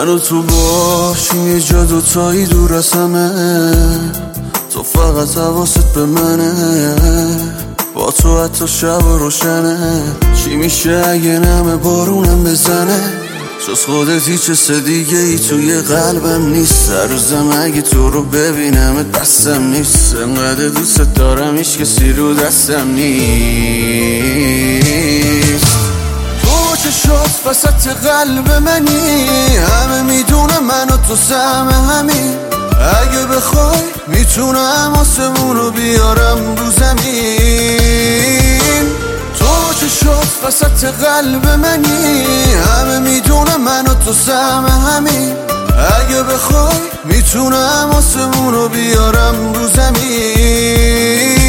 منو تو باشیم یه جا دوتایی دور از همه، تو فقط حواست به منه، با تو حتی شب و روشنه. چی میشه اگه نمه بارونم بزنه؟ جز خودت هیچ حس دیگه ای توی قلبم نیست. هر روزم اگه تو رو ببینم دستم نیست، انقدر دوست دارم هیچ کسی رو دستم نیست. تو چشات وسط قلب منی، همه میدونم من و تو سهم همین. اگه بخوای میتونم آسمون رو بیارم رو زمین. تو چشات وسط قلب منی، همه میدونم من و تو سهم همین. اگه بخوای میتونم آسمون رو بیارم رو زمین.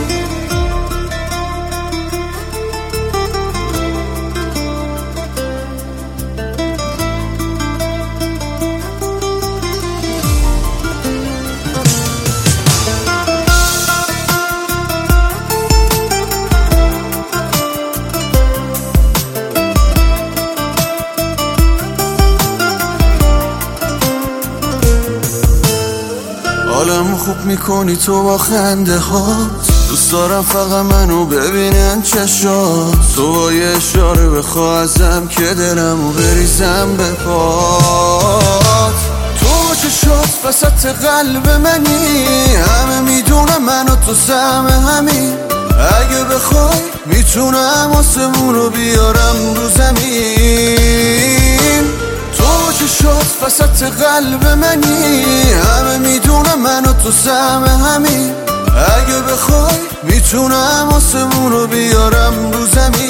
حالمو خوب میکنی تو با خنده هات، دوست دارم فقط منو ببینن چشات. تو با یه اشاره بخوا ازم که دلمو بریزم به پات. تو چشات وسط قلب منی، همه میدونم من و تو سهم همین. اگه بخوای میتونم آسمون رو بیارم رو زمین. تو چشات وسط قلب منی، همه میدونم من و تو سهم همین. اگه بخوای میتونم آسمون رو بیارم رو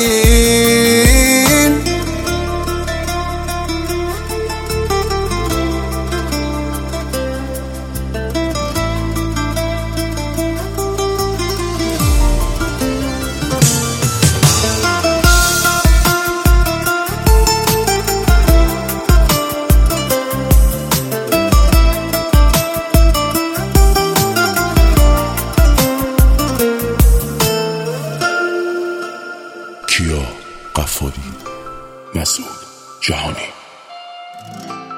زمین. کیا قفاری، مسعود جهانی.